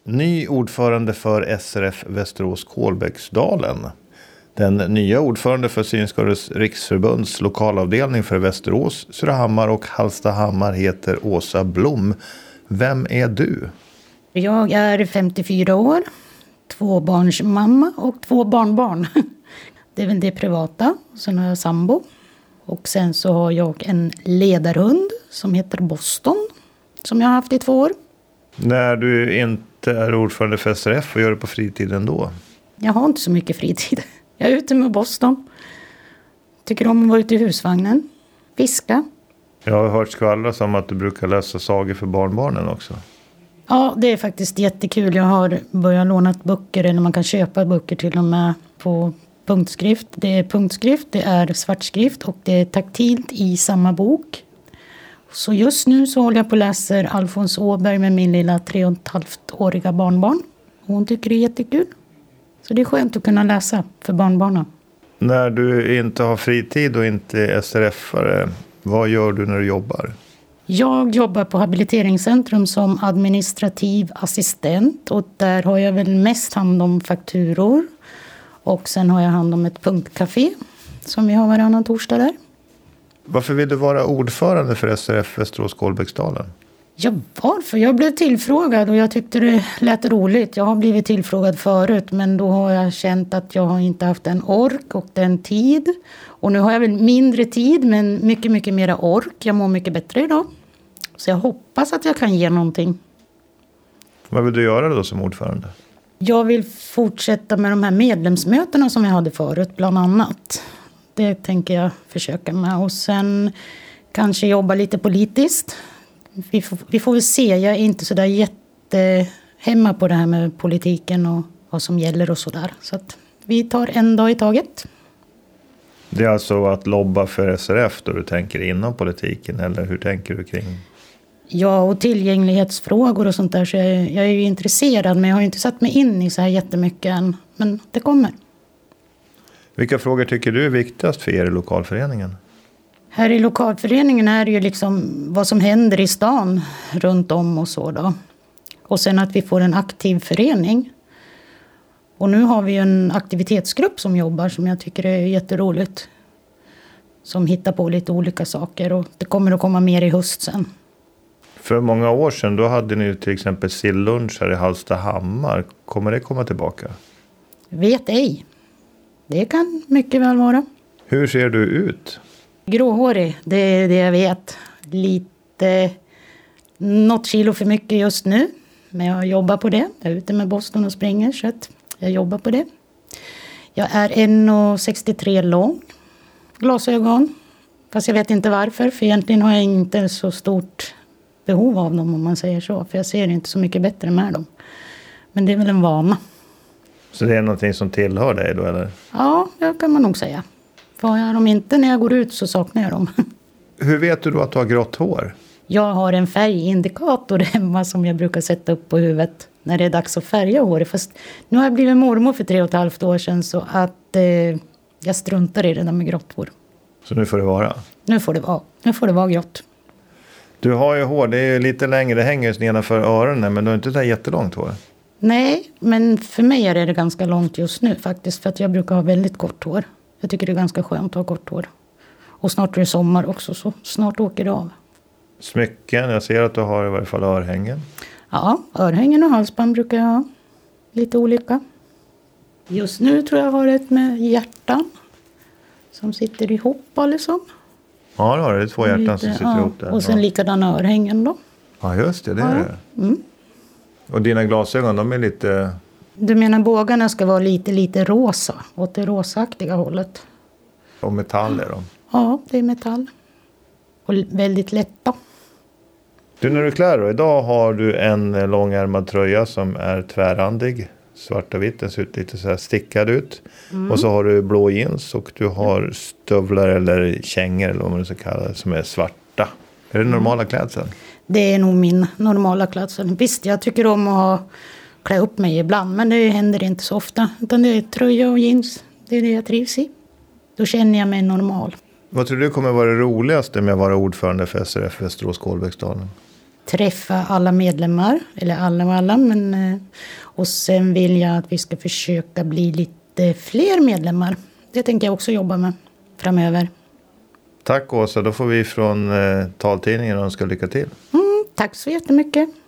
Ny ordförande för SRF Västerås Kolbäcksdalen. Den nya ordförande för Synskadades riksförbunds lokalavdelning för Västerås, Surahammar och Hallstahammar heter Åsa Blom. Vem är du? Jag är 54 år, 2-barnsmamma och 2 barnbarn. Det är väl det privata. Sen har jag sambo. Och sen så har jag en ledarhund som heter Boston. Som jag har haft i 2 år. När du inte är ordförande för SRF, vad gör du på fritiden då? Jag har inte så mycket fritid. Jag är ute med Boston. Tycker om att vara ute i husvagnen. Fiska. Jag har hört skvallras om att du brukar läsa sagor för barnbarnen också. Ja, det är faktiskt jättekul. Jag har börjat låna böcker, eller man kan köpa böcker till och med på punktskrift. Det är punktskrift, det är svartskrift och det är taktilt i samma bok. Så just nu så håller jag på och läser Alfons Åberg med min lilla 3,5-åriga barnbarn. Hon tycker det är jättekul. Så det är skönt att kunna läsa för barnbarnen. När du inte har fritid och inte är SRF-are, vad gör du när du jobbar? Jag jobbar på habiliteringscentrum som administrativ assistent. Och där har jag väl mest hand om fakturor. Och sen har jag hand om ett punktcafé som vi har varannan torsdag där. Varför vill du vara ordförande för SRF Västerås Kolbäcksdalen? Ja, varför? Jag blev tillfrågad och jag tyckte det lät roligt. Jag har blivit tillfrågad förut, men då har jag känt att jag har inte haft den ork och den tid. Och nu har jag väl mindre tid, men mycket, mycket mera ork. Jag mår mycket bättre idag. Så jag hoppas att jag kan ge någonting. Vad vill du göra då som ordförande? Jag vill fortsätta med de här medlemsmötena som jag hade förut, bland annat. Det tänker jag försöka med. Och sen kanske jobba lite politiskt. Vi får väl se. Jag är inte så där jättehemma på det här med politiken och vad som gäller och sådär. Så att vi tar en dag i taget. Det är alltså att lobba för SRF då du tänker inom politiken, eller hur tänker du kring? Ja, och tillgänglighetsfrågor och sånt där. Så jag är ju intresserad, men jag har inte satt mig in i så här jättemycket än. Men det kommer. Vilka frågor tycker du är viktigast för er i lokalföreningen? Här i lokalföreningen är det ju liksom vad som händer i stan runt om och så då. Och sen att vi får en aktiv förening. Och nu har vi en aktivitetsgrupp som jobbar som jag tycker är jätteroligt. Som hittar på lite olika saker och det kommer att komma mer i höst sen. För många år sedan då hade ni till exempel sillunch här i Hallstahammar. Kommer det komma tillbaka? Vet ej. Det kan mycket väl vara. Hur ser du ut? Gråhårig, det är det jag vet. Lite, något kilo för mycket just nu. Men jag jobbar på det. Jag är ute med Boston och springer så att jag jobbar på det. Jag är 1,63 lång. Glasögon. Fast jag vet inte varför. För egentligen har jag inte så stort behov av dem om man säger så. För jag ser inte så mycket bättre med dem. Men det är väl en vana. Så det är någonting som tillhör dig då eller? Ja, det kan man nog säga. För har jag dem inte när jag går ut så saknar jag dem. Hur vet du då att du har grått hår? Jag har en färgindikator hemma som jag brukar sätta upp på huvudet när det är dags att färga håret. Fast nu har jag blivit mormor för 3,5 år sedan så att jag struntar i det där med grått hår. Så nu får det vara? Nu får det vara grått. Du har ju hår, det är ju lite längre, det hänger nedanför öronen men du har inte så jättelångt hår. Nej, men för mig är det ganska långt just nu faktiskt för att jag brukar ha väldigt kort hår. Jag tycker det är ganska skönt att ha kort hår. Och snart är det sommar också så snart åker det av. Smycken, jag ser att du har i varje fall örhängen. Ja, örhängen och halsband brukar jag ha. Lite olika. Just nu tror jag har ett med hjärtan. Som sitter ihop liksom. Ja, det är 2 hjärtan som sitter ihop där. Och sen likadana örhängen då. Ja, just det, det är det. Mm. Och dina glasögon, de är lite... Du menar bågarna ska vara lite rosa. Åt det rosaaktiga hållet. Och metall är de? Ja, det är metall. Och väldigt lätta. Du, när du klär då, idag har du en långärmad tröja som är tvärrandig. Svart och vitt, den ser ut lite så här stickad ut. Mm. Och så har du blå jeans och du har stövlar eller kängor eller vad man ska kalla det, som är svarta. Är det normala klädseln? Det är nog min normala klädsel. Visst, jag tycker om att klä upp mig ibland, men det händer inte så ofta. Utan det är tröja och jeans, det är det jag trivs i. Då känner jag mig normal. Vad tror du kommer vara det roligaste med att vara ordförande för SRF Västerås Kolbäcksdalen? träffa alla medlemmar. Eller alla. Och sen vill jag att vi ska försöka bli lite fler medlemmar. Det tänker jag också jobba med framöver. Tack Åsa, då får vi från taltidningen önska lycka till. Tack så jättemycket.